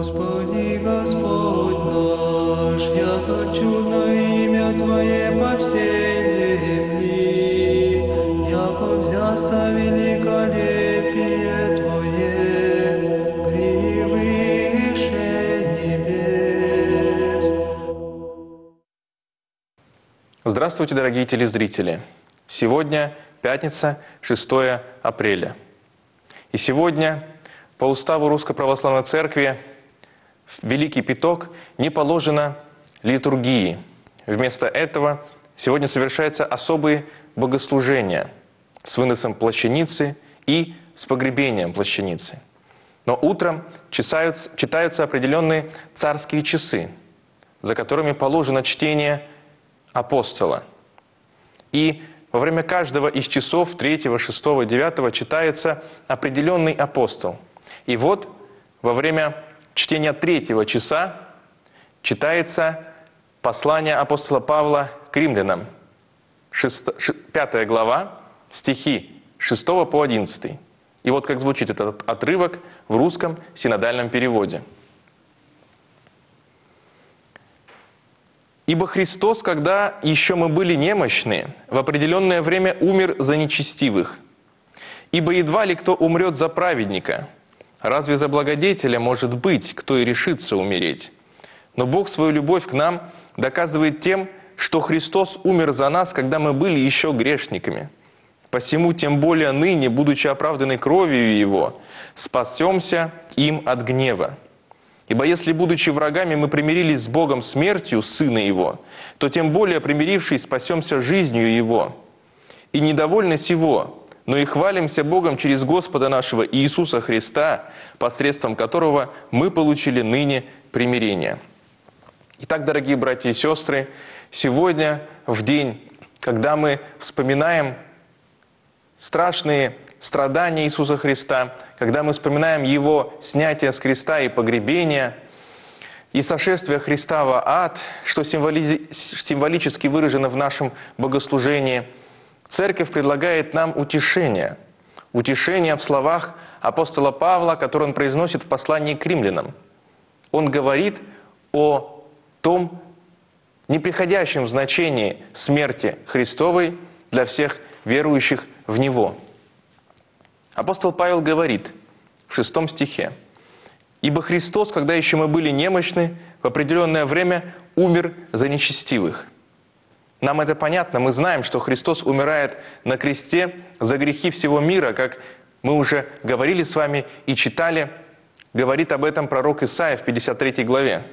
Господи, Господь наш, яко чудно имя Твое по всей земли, яко взясться великолепие Твое превыше небес. Здравствуйте, дорогие телезрители! Сегодня пятница, 6 апреля. И сегодня по уставу Русской Православной Церкви в Великий Пяток не положено литургии. Вместо этого сегодня совершаются особые богослужения с выносом плащаницы и с погребением плащаницы. Но утром читаются определенные царские часы, за которыми положено чтение апостола. И во время каждого из часов 3, 6, 9 читается определенный апостол. И вот во время чтения 3 часа читается послание апостола Павла к римлянам, 5 глава, стихи 6 по 11. И вот как звучит этот отрывок в русском синодальном переводе. «Ибо Христос, когда еще мы были немощны, в определенное время умер за нечестивых. Ибо едва ли кто умрет за праведника. Разве за благодетеля может быть, кто и решится умереть? Но Бог свою любовь к нам доказывает тем, что Христос умер за нас, когда мы были еще грешниками. Посему тем более ныне, будучи оправданы кровью Его, спасемся им от гнева. Ибо если, будучи врагами, мы примирились с Богом смертью Сына Его, то тем более, примирившись, спасемся жизнью Его. И недовольны сего, но и хвалимся Богом через Господа нашего Иисуса Христа, посредством которого мы получили ныне примирение». Итак, дорогие братья и сестры, сегодня, в день, когда мы вспоминаем страшные страдания Иисуса Христа, когда мы вспоминаем Его снятие с креста и погребение, и сошествие Христа в ад, что символически выражено в нашем богослужении, Церковь предлагает нам утешение. Утешение в словах апостола Павла, которые он произносит в послании к римлянам. Он говорит о том неприходящем значении смерти Христовой для всех верующих в Него. Апостол Павел говорит в 6 стихе: «Ибо Христос, когда еще мы были немощны, в определенное время умер за нечестивых». Нам это понятно, мы знаем, что Христос умирает на кресте за грехи всего мира, как мы уже говорили с вами и читали, говорит об этом пророк Исаия в 53 главе.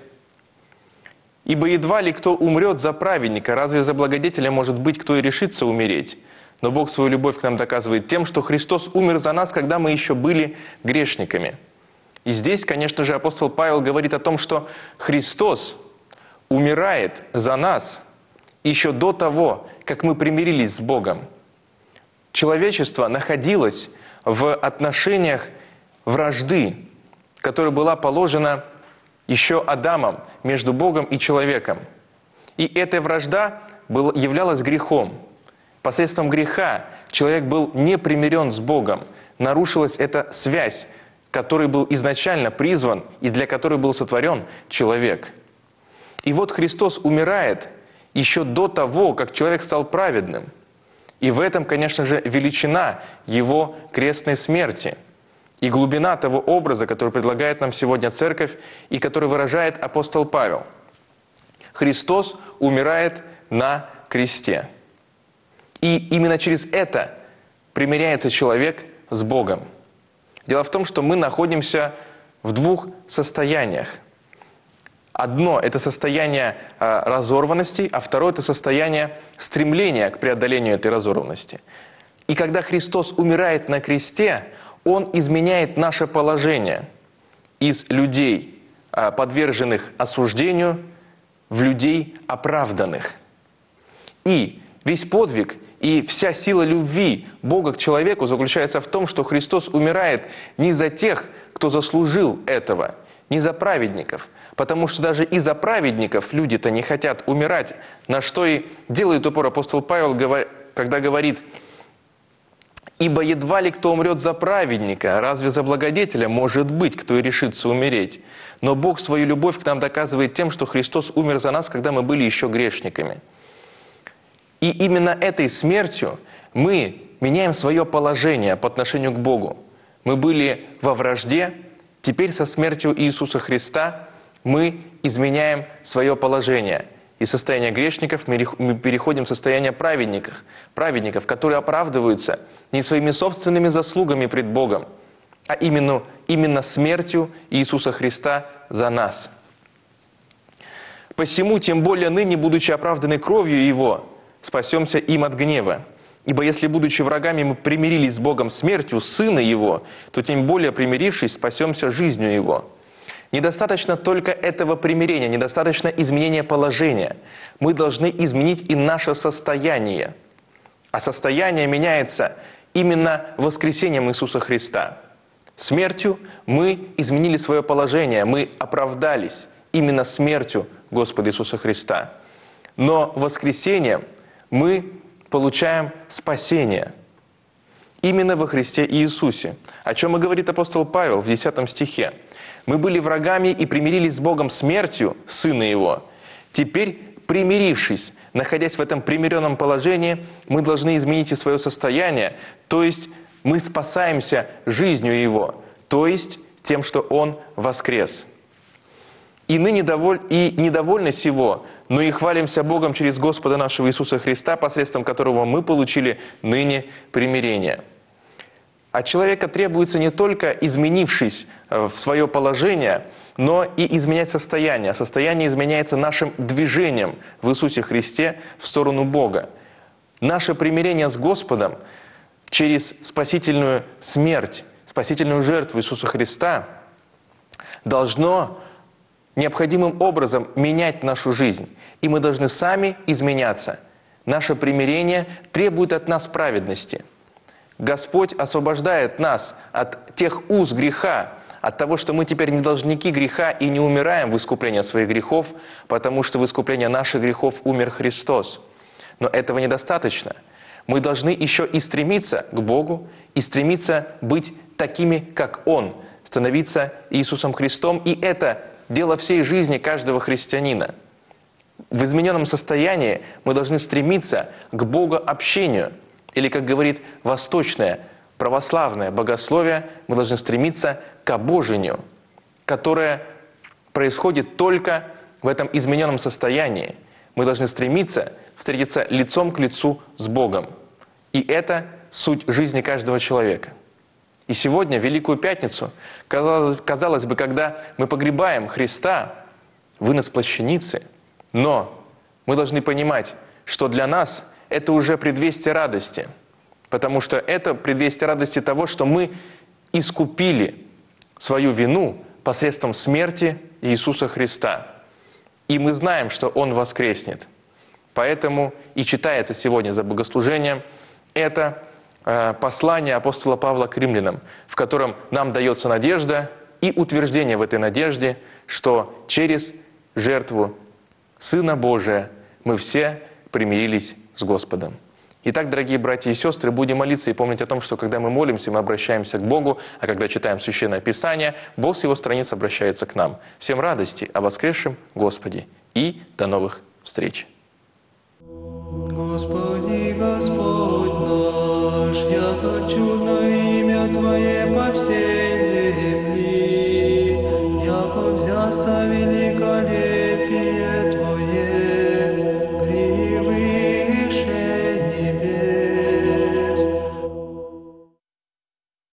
«Ибо едва ли кто умрет за праведника, разве за благодетеля может быть, кто и решится умереть? Но Бог свою любовь к нам доказывает тем, что Христос умер за нас, когда мы еще были грешниками». И здесь, конечно же, апостол Павел говорит о том, что Христос умирает за нас еще до того, как мы примирились с Богом. Человечество находилось в отношениях вражды, которая была положена еще Адамом между Богом и человеком. И эта вражда являлась грехом. Посредством греха человек был не примирен с Богом. Нарушилась эта связь, которой был изначально призван и для которой был сотворен человек. И вот Христос умирает еще до того, как человек стал праведным. И в этом, конечно же, величина Его крестной смерти и глубина того образа, который предлагает нам сегодня Церковь и который выражает апостол Павел. Христос умирает на кресте. И именно через это примиряется человек с Богом. Дело в том, что мы находимся в двух состояниях. Одно – это состояние разорванности, а второе – это состояние стремления к преодолению этой разорванности. И когда Христос умирает на кресте, Он изменяет наше положение из людей, подверженных осуждению, в людей оправданных. И весь подвиг и вся сила любви Бога к человеку заключается в том, что Христос умирает не за тех, кто заслужил этого, не за праведников, потому что даже и за праведников люди-то не хотят умирать, на что и делает упор апостол Павел, когда говорит: Ибо едва ли кто умрет за праведника, разве за благодетеля может быть, кто и решится умереть? Но Бог свою любовь к нам доказывает тем, что Христос умер за нас, когда мы были еще грешниками. И именно этой смертью мы меняем свое положение по отношению к Богу. Мы были во вражде, теперь со смертью Иисуса Христа мы изменяем свое положение. Из состояния грешников мы переходим в состояние праведников, которые оправдываются не своими собственными заслугами пред Богом, а именно смертью Иисуса Христа за нас. «Посему, тем более ныне, будучи оправданы кровью Его, спасемся им от гнева. Ибо если, будучи врагами, мы примирились с Богом смертью Сына Его, то тем более, примирившись, спасемся жизнью Его». Недостаточно только этого примирения, недостаточно изменения положения. Мы должны изменить и наше состояние. А состояние меняется именно воскресением Иисуса Христа. Смертью мы изменили свое положение, мы оправдались именно смертью Господа Иисуса Христа. Но воскресением мы получаем спасение именно во Христе Иисусе. О чем и говорит апостол Павел в 10 стихе. «Мы были врагами и примирились с Богом смертью Сына Его. Теперь, примирившись, находясь в этом примиренном положении, мы должны изменить и свое состояние, то есть мы спасаемся жизнью Его, то есть тем, что Он воскрес. И ныне недовольны сего, но и хвалимся Богом через Господа нашего Иисуса Христа, посредством которого мы получили ныне примирение». От человека требуется не только, изменившись в свое положение, но и изменять состояние. Состояние изменяется нашим движением в Иисусе Христе в сторону Бога. Наше примирение с Господом через спасительную смерть, спасительную жертву Иисуса Христа должно необходимым образом менять нашу жизнь. И мы должны сами изменяться. Наше примирение требует от нас праведности. Господь освобождает нас от тех уз греха, от того, что мы теперь не должники греха и не умираем в искуплении своих грехов, потому что в искуплении наших грехов умер Христос. Но этого недостаточно. Мы должны еще и стремиться к Богу, и стремиться быть такими, как Он, становиться Иисусом Христом. И это дело всей жизни каждого христианина. В измененном состоянии мы должны стремиться к богообщению. Или, как говорит восточное православное богословие, мы должны стремиться к обожению, которое происходит только в этом измененном состоянии. Мы должны стремиться встретиться лицом к лицу с Богом. И это суть жизни каждого человека. И сегодня, в Великую Пятницу, казалось бы, когда мы погребаем Христа, вынос плащаницы, но мы должны понимать, что для нас это уже предвестие радости, потому что это предвестие радости того, что мы искупили свою вину посредством смерти Иисуса Христа. И мы знаем, что Он воскреснет. Поэтому и читается сегодня за богослужением это послание апостола Павла к римлянам, в котором нам дается надежда и утверждение в этой надежде, что через жертву Сына Божия мы все примирились с Господом. Итак, дорогие братья и сестры, будем молиться и помнить о том, что когда мы молимся, мы обращаемся к Богу, а когда читаем Священное Писание, Бог с Его страниц обращается к нам. Всем радости о воскресшем Господе и до новых встреч!